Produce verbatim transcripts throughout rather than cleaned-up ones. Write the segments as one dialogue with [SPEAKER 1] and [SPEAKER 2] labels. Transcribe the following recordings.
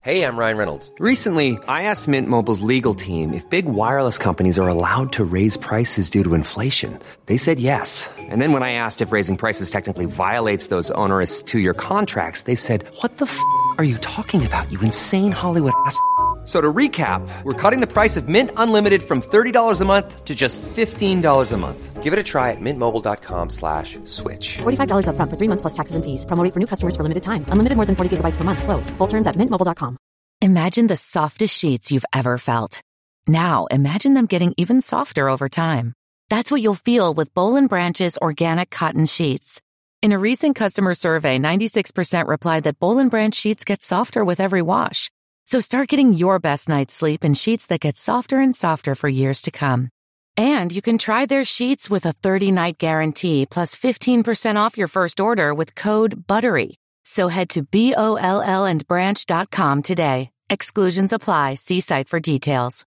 [SPEAKER 1] Hey, I'm Ryan Reynolds.
[SPEAKER 2] Recently, I asked Mint Mobile's legal team if big wireless companies are allowed to raise prices due to inflation. They said yes. And then when I asked if raising prices technically violates those onerous two-year contracts, they said, what the f*** are you talking about, you insane Hollywood ass f- So to recap, we're cutting the price of Mint Unlimited from thirty dollars a month to just fifteen dollars a month.
[SPEAKER 1] Give it a try at mintmobile.com slash switch.
[SPEAKER 3] forty-five dollars up front for three months plus taxes and fees. Promo rate for new customers for limited time. Unlimited more than forty gigabytes per month. Slows full terms at mint mobile dot com.
[SPEAKER 4] Imagine the softest sheets you've ever felt. Now imagine them getting even softer over time. That's what you'll feel with Boll and Branch's organic cotton sheets. In a recent customer survey, ninety-six percent replied that Boll and Branch sheets get softer with every wash. So start getting your best night's sleep in sheets that get softer and softer for years to come. And you can try their sheets with a thirty-night guarantee plus fifteen percent off your first order with code BUTTERY. So head to B O L L and branch dot com today. Exclusions apply. See site for details.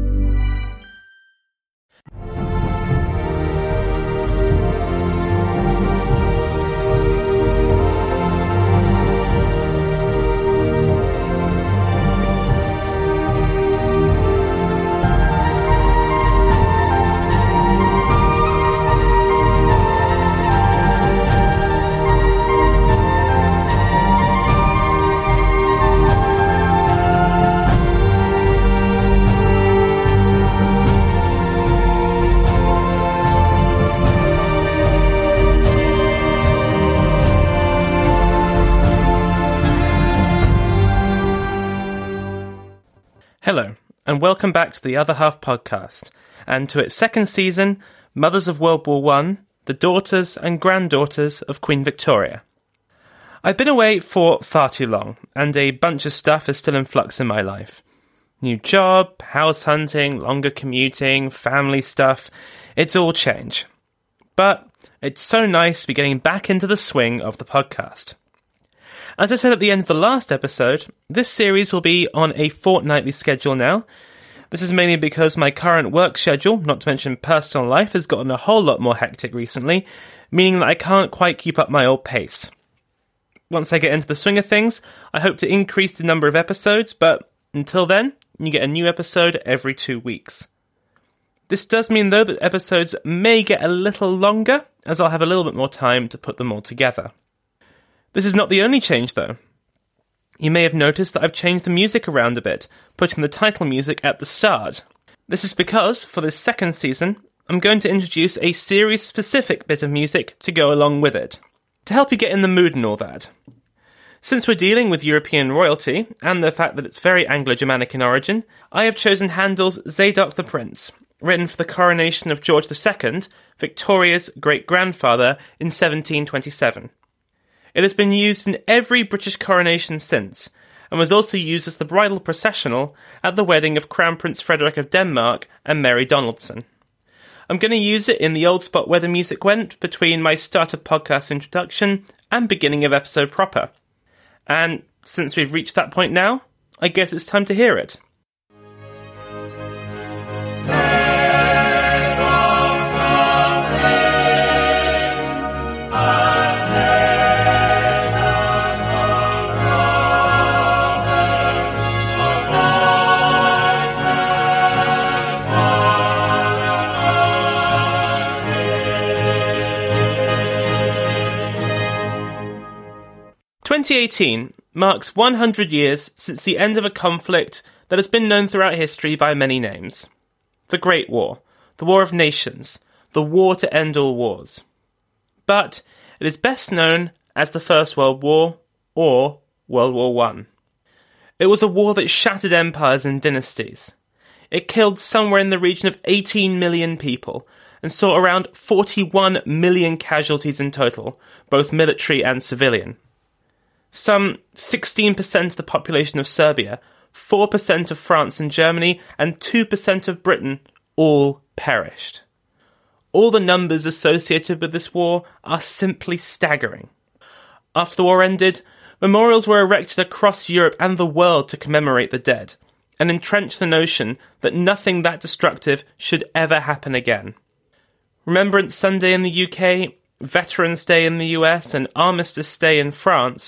[SPEAKER 5] Hello, and welcome back to the Other Half podcast, and to its second season, Mothers of World War One, the daughters and granddaughters of Queen Victoria. I've been away for far too long, and a bunch of stuff is still in flux in my life. New job, house hunting, longer commuting, family stuff, it's all change. But it's so nice to be getting back into the swing of the podcast. As I said at the end of the last episode, this series will be on a fortnightly schedule now. This is mainly because my current work schedule, not to mention personal life, has gotten a whole lot more hectic recently, meaning that I can't quite keep up my old pace. Once I get into the swing of things, I hope to increase the number of episodes, but until then, you get a new episode every two weeks. This does mean, though, that episodes may get a little longer, as I'll have a little bit more time to put them all together. This is not the only change, though. You may have noticed that I've changed the music around a bit, putting the title music at the start. This is because, for this second season, I'm going to introduce a series-specific bit of music to go along with it, to help you get in the mood and all that. Since we're dealing with European royalty, and the fact that it's very Anglo-Germanic in origin, I have chosen Handel's Zadok the Prince, written for the coronation of George the Second, Victoria's great-grandfather, in seventeen twenty-seven. It has been used in every British coronation since, and was also used as the bridal processional at the wedding of Crown Prince Frederick of Denmark and Mary Donaldson. I'm going to use it in the old spot where the music went between my start of podcast introduction and beginning of episode proper. And since we've reached that point now, I guess it's time to hear it. twenty eighteen marks one hundred years since the end of a conflict that has been known throughout history by many names. The Great War, the War of Nations, the war to end all wars. But it is best known as the First World War, or World War One. It was a war that shattered empires and dynasties. It killed somewhere in the region of eighteen million people, and saw around forty-one million casualties in total, both military and civilian. Some sixteen percent of the population of Serbia, four percent of France and Germany, and two percent of Britain all perished. All the numbers associated with this war are simply staggering. After the war ended, memorials were erected across Europe and the world to commemorate the dead, and entrench the notion that nothing that destructive should ever happen again. Remembrance Sunday in the U K, Veterans Day in the U S, and Armistice Day in France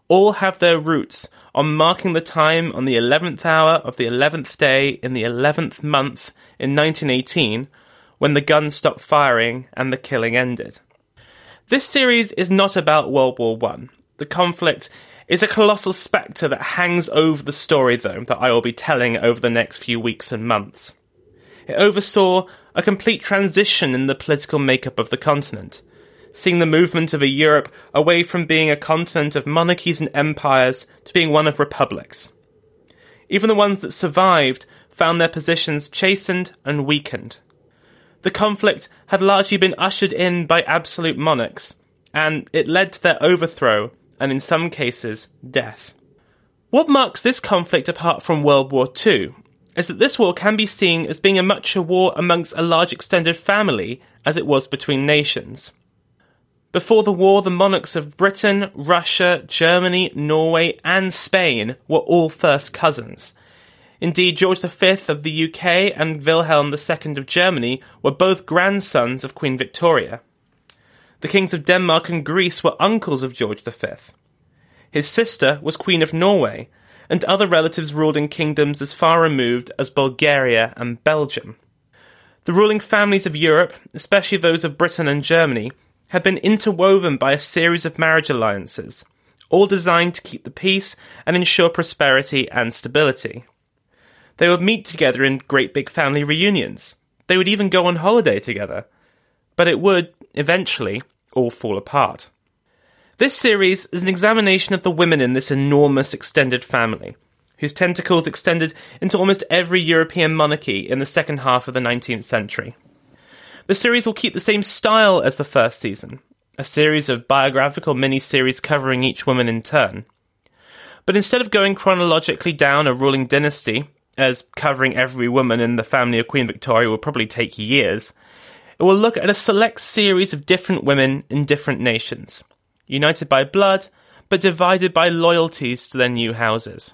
[SPEAKER 5] all have their roots on marking the time on the eleventh hour of the eleventh day in the eleventh month in nineteen eighteen, when the guns stopped firing and the killing ended. This series is not about World War One. The conflict is a colossal spectre that hangs over the story, though, that I will be telling over the next few weeks and months. It oversaw a complete transition in the political makeup of the continent, seeing the movement of a Europe away from being a continent of monarchies and empires to being one of republics. Even the ones that survived found their positions chastened and weakened. The conflict had largely been ushered in by absolute monarchs, and it led to their overthrow and, in some cases, death. What marks this conflict apart from World War Two is that this war can be seen as being as much a war amongst a large extended family as it was between nations. Before the war, the monarchs of Britain, Russia, Germany, Norway, and Spain were all first cousins. Indeed, George the Fifth of the U K and Wilhelm the Second of Germany were both grandsons of Queen Victoria. The kings of Denmark and Greece were uncles of George the Fifth. His sister was Queen of Norway, and other relatives ruled in kingdoms as far removed as Bulgaria and Belgium. The ruling families of Europe, especially those of Britain and Germany, had been interwoven by a series of marriage alliances, all designed to keep the peace and ensure prosperity and stability. They would meet together in great big family reunions. They would even go on holiday together. But it would, eventually, all fall apart. This series is an examination of the women in this enormous extended family, whose tentacles extended into almost every European monarchy in the second half of the nineteenth century. The series will keep the same style as the first season, a series of biographical mini-series covering each woman in turn. But instead of going chronologically down a ruling dynasty, as covering every woman in the family of Queen Victoria will probably take years, it will look at a select series of different women in different nations, united by blood, but divided by loyalties to their new houses.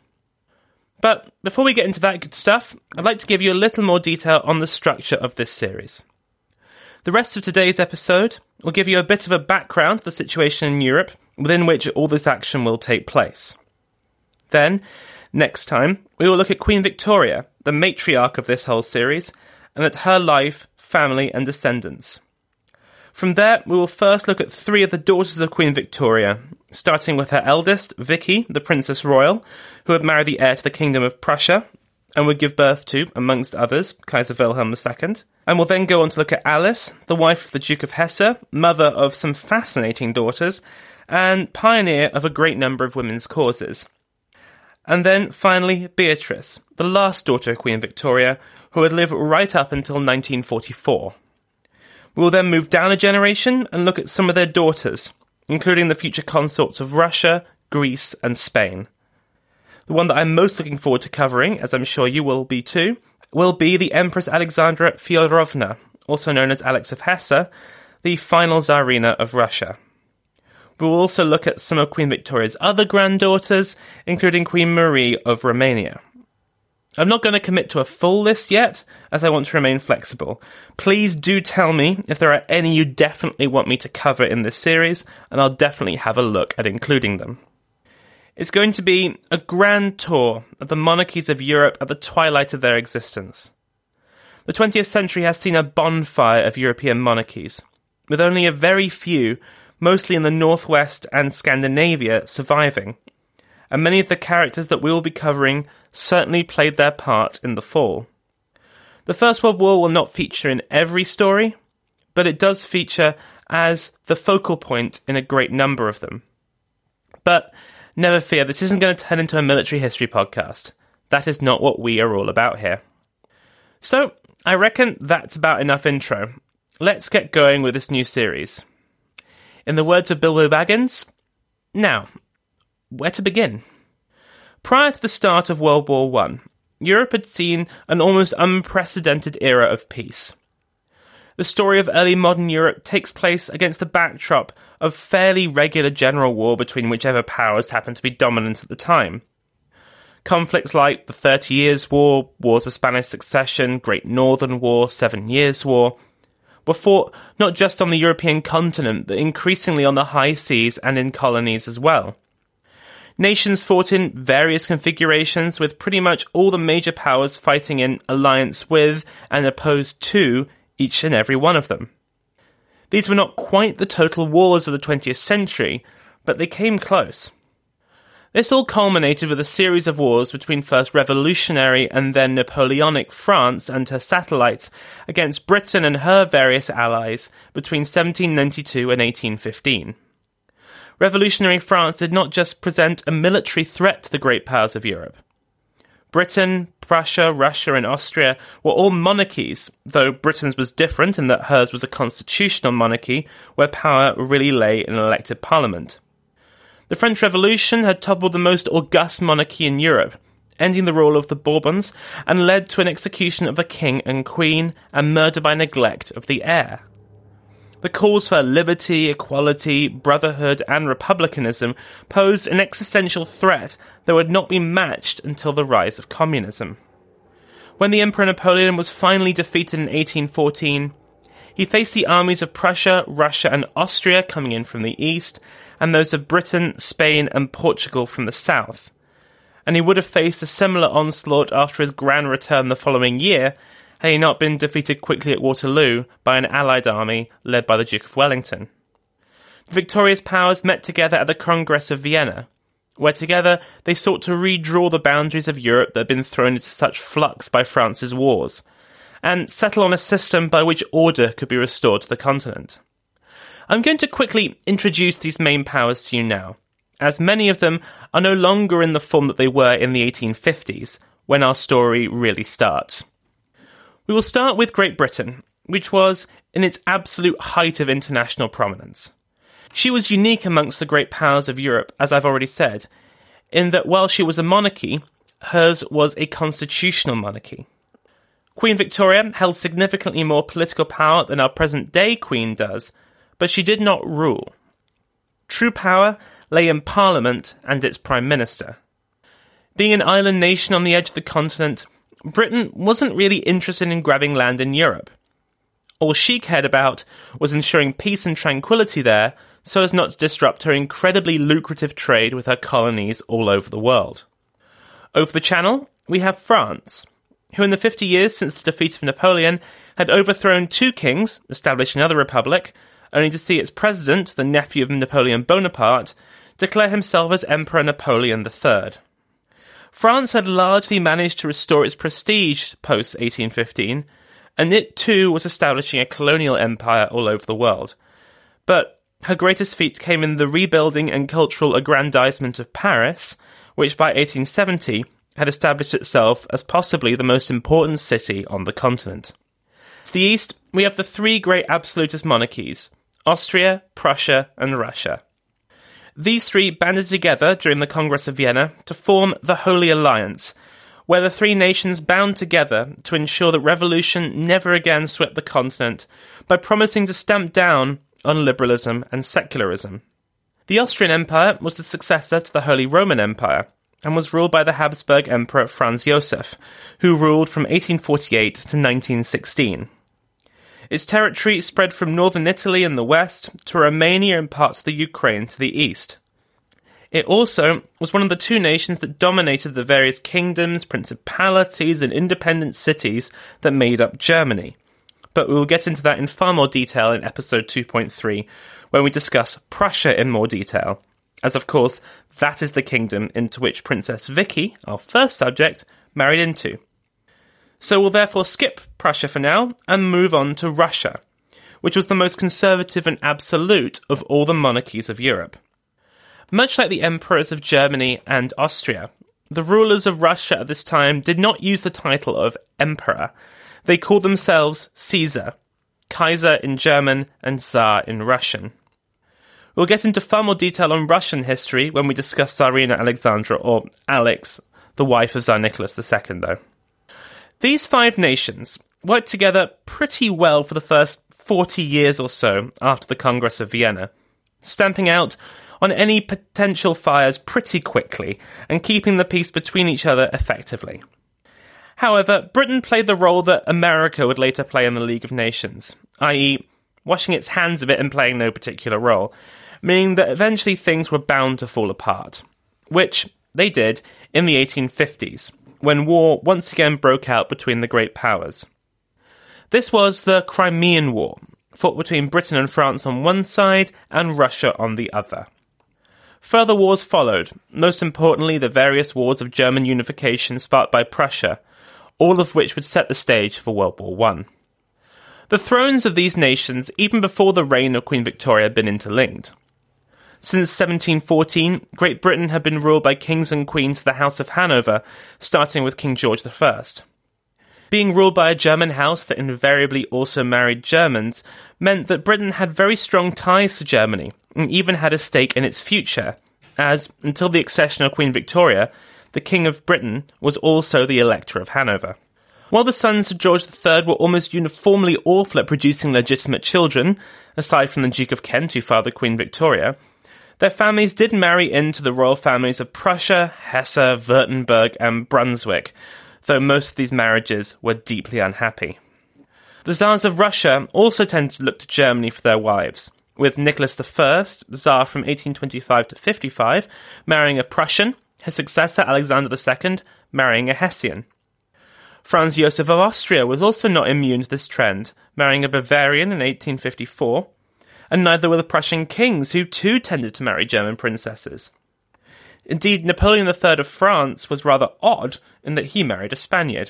[SPEAKER 5] But before we get into that good stuff, I'd like to give you a little more detail on the structure of this series. The rest of today's episode will give you a bit of a background to the situation in Europe within which all this action will take place. Then, next time, we will look at Queen Victoria, the matriarch of this whole series, and at her life, family and descendants. From there, we will first look at three of the daughters of Queen Victoria, starting with her eldest, Vicky, the Princess Royal, who had married the heir to the Kingdom of Prussia, and would give birth to, amongst others, Kaiser Wilhelm the Second. And we'll then go on to look at Alice, the wife of the Duke of Hesse, mother of some fascinating daughters, and pioneer of a great number of women's causes. And then, finally, Beatrice, the last daughter of Queen Victoria, who would live right up until nineteen forty-four. We will then move down a generation and look at some of their daughters, including the future consorts of Russia, Greece, and Spain. The one that I'm most looking forward to covering, as I'm sure you will be too, will be the Empress Alexandra Fyodorovna, also known as Alex of Hesse, the final Tsarina of Russia. We will also look at some of Queen Victoria's other granddaughters, including Queen Marie of Romania. I'm not going to commit to a full list yet, as I want to remain flexible. Please do tell me if there are any you definitely want me to cover in this series, and I'll definitely have a look at including them. It's going to be a grand tour of the monarchies of Europe at the twilight of their existence. The twentieth century has seen a bonfire of European monarchies, with only a very few, mostly in the northwest and Scandinavia, surviving. And many of the characters that we will be covering certainly played their part in the fall. The First World War will not feature in every story, but it does feature as the focal point in a great number of them. But never fear, this isn't going to turn into a military history podcast. That is not what we are all about here. So, I reckon that's about enough intro. Let's get going with this new series. In the words of Bilbo Baggins, now, where to begin? Prior to the start of World War One, Europe had seen an almost unprecedented era of peace. The story of early modern Europe takes place against the backdrop of fairly regular general war between whichever powers happened to be dominant at the time. Conflicts like the Thirty Years' War, Wars of Spanish Succession, Great Northern War, Seven Years' War, were fought not just on the European continent, but increasingly on the high seas and in colonies as well. Nations fought in various configurations, with pretty much all the major powers fighting in alliance with and opposed to each and every one of them. These were not quite the total wars of the twentieth century, but they came close. This all culminated with a series of wars between first revolutionary and then Napoleonic France and her satellites against Britain and her various allies between seventeen ninety-two and eighteen fifteen. Revolutionary France did not just present a military threat to the great powers of Europe. Britain, Prussia, Russia and Austria were all monarchies, though Britain's was different in that hers was a constitutional monarchy where power really lay in an elected parliament. The French Revolution had toppled the most august monarchy in Europe, ending the rule of the Bourbons, and led to an execution of a king and queen and murder by neglect of the heir. The calls for liberty, equality, brotherhood, and republicanism posed an existential threat that would not be matched until the rise of communism. When the Emperor Napoleon was finally defeated in eighteen fourteen, he faced the armies of Prussia, Russia, and Austria coming in from the east, and those of Britain, Spain, and Portugal from the south. And he would have faced a similar onslaught after his grand return the following year, had he not been defeated quickly at Waterloo by an allied army led by the Duke of Wellington. The victorious powers met together at the Congress of Vienna, where together they sought to redraw the boundaries of Europe that had been thrown into such flux by France's wars, and settle on a system by which order could be restored to the continent. I'm going to quickly introduce these main powers to you now, as many of them are no longer in the form that they were in the eighteen fifties, when our story really starts. We will start with Great Britain, which was in its absolute height of international prominence. She was unique amongst the great powers of Europe, as I've already said, in that while she was a monarchy, hers was a constitutional monarchy. Queen Victoria held significantly more political power than our present-day Queen does, but she did not rule. True power lay in Parliament and its Prime Minister. Being an island nation on the edge of the continent, Britain wasn't really interested in grabbing land in Europe. All she cared about was ensuring peace and tranquility there so as not to disrupt her incredibly lucrative trade with her colonies all over the world. Over the Channel, we have France, who in the fifty years since the defeat of Napoleon had overthrown two kings, established another republic, only to see its president, the nephew of Napoleon Bonaparte, declare himself as Emperor Napoleon the Third. France had largely managed to restore its prestige post eighteen fifteen, and it too was establishing a colonial empire all over the world. But her greatest feat came in the rebuilding and cultural aggrandizement of Paris, which by eighteen seventy had established itself as possibly the most important city on the continent. To the east, we have the three great absolutist monarchies, Austria, Prussia, and Russia. These three banded together during the Congress of Vienna to form the Holy Alliance, where the three nations bound together to ensure that revolution never again swept the continent by promising to stamp down on liberalism and secularism. The Austrian Empire was the successor to the Holy Roman Empire, and was ruled by the Habsburg Emperor Franz Joseph, who ruled from eighteen forty-eight to nineteen sixteen. Its territory spread from northern Italy in the west to Romania and parts of the Ukraine to the east. It also was one of the two nations that dominated the various kingdoms, principalities, and independent cities that made up Germany. But we will get into that in far more detail in episode two point three, when we discuss Prussia in more detail, as of course that is the kingdom into which Princess Vicky, our first subject, married into. So we'll therefore skip Prussia for now and move on to Russia, which was the most conservative and absolute of all the monarchies of Europe. Much like the emperors of Germany and Austria, the rulers of Russia at this time did not use the title of emperor. They called themselves Caesar, Kaiser in German and Tsar in Russian. We'll get into far more detail on Russian history when we discuss Tsarina Alexandra, or Alex, the wife of Tsar Nicholas the Second, though. These five nations worked together pretty well for the first forty years or so after the Congress of Vienna, stamping out on any potential fires pretty quickly and keeping the peace between each other effectively. However, Britain played the role that America would later play in the League of Nations, that is, washing its hands of it and playing no particular role, meaning that eventually things were bound to fall apart. which they did in the eighteen fifties, when war once again broke out between the great powers. This was the Crimean War, fought between Britain and France on one side and Russia on the other. Further wars followed, most importantly the various wars of German unification sparked by Prussia, all of which would set the stage for World War One. The thrones of these nations, even before the reign of Queen Victoria, had been interlinked. Since seventeen fourteen, Great Britain had been ruled by kings and queens of the House of Hanover, starting with King George the First. Being ruled by a German house that invariably also married Germans meant that Britain had very strong ties to Germany, and even had a stake in its future, as, until the accession of Queen Victoria, the King of Britain was also the Elector of Hanover. While the sons of George the Third were almost uniformly awful at producing legitimate children, aside from the Duke of Kent who fathered Queen Victoria, their families did marry into the royal families of Prussia, Hesse, Württemberg and Brunswick, though most of these marriages were deeply unhappy. The Tsars of Russia also tended to look to Germany for their wives, with Nicholas the First, Tsar from eighteen twenty-five to fifty-five, marrying a Prussian, his successor Alexander the Second marrying a Hessian. Franz Joseph of Austria was also not immune to this trend, marrying a Bavarian in eighteen fifty-four, and neither were the Prussian kings, who too tended to marry German princesses. Indeed, Napoleon the Third of France was rather odd in that he married a Spaniard.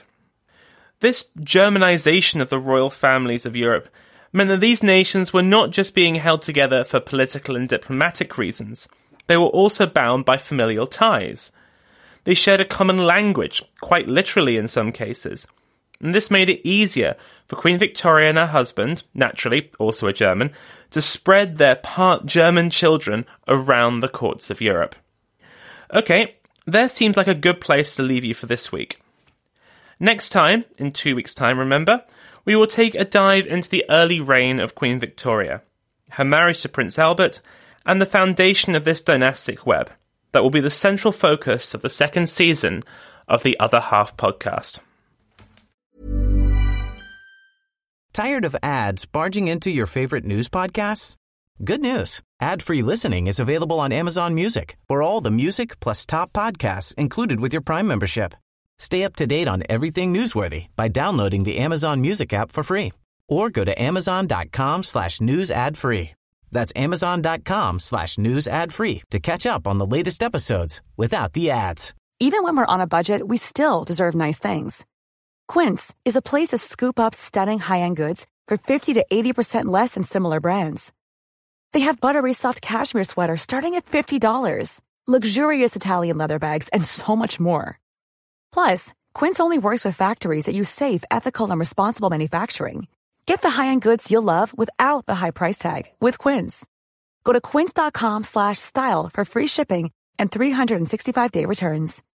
[SPEAKER 5] This Germanization of the royal families of Europe meant that these nations were not just being held together for political and diplomatic reasons, they were also bound by familial ties. They shared a common language, quite literally in some cases, and this made it easier for Queen Victoria and her husband, naturally also a German, to spread their part German children around the courts of Europe. Okay, there seems like a good place to leave you for this week. Next time, in two weeks' time, remember, we will take a dive into the early reign of Queen Victoria, her marriage to Prince Albert, and the foundation of this dynastic web that will be the central focus of the second season of the Other Half podcast.
[SPEAKER 6] Tired of ads barging into your favorite news podcasts? Good news. Ad-free listening is available on Amazon Music for all the music plus top podcasts included with your Prime membership. Stay up to date on everything newsworthy by downloading the Amazon Music app for free or go to amazon.com slash news ad free. That's amazon.com slash news ad free to catch up on the latest episodes without the ads.
[SPEAKER 7] Even when we're on a budget, we still deserve nice things. Quince is a place to scoop up stunning high-end goods for fifty to eighty percent less than similar brands. They have buttery soft cashmere sweaters starting at fifty dollars, luxurious Italian leather bags, and so much more. Plus, Quince only works with factories that use safe, ethical, and responsible manufacturing. Get the high-end goods you'll love without the high price tag with Quince. Go to quince.com slash style for free shipping and three sixty-five day returns.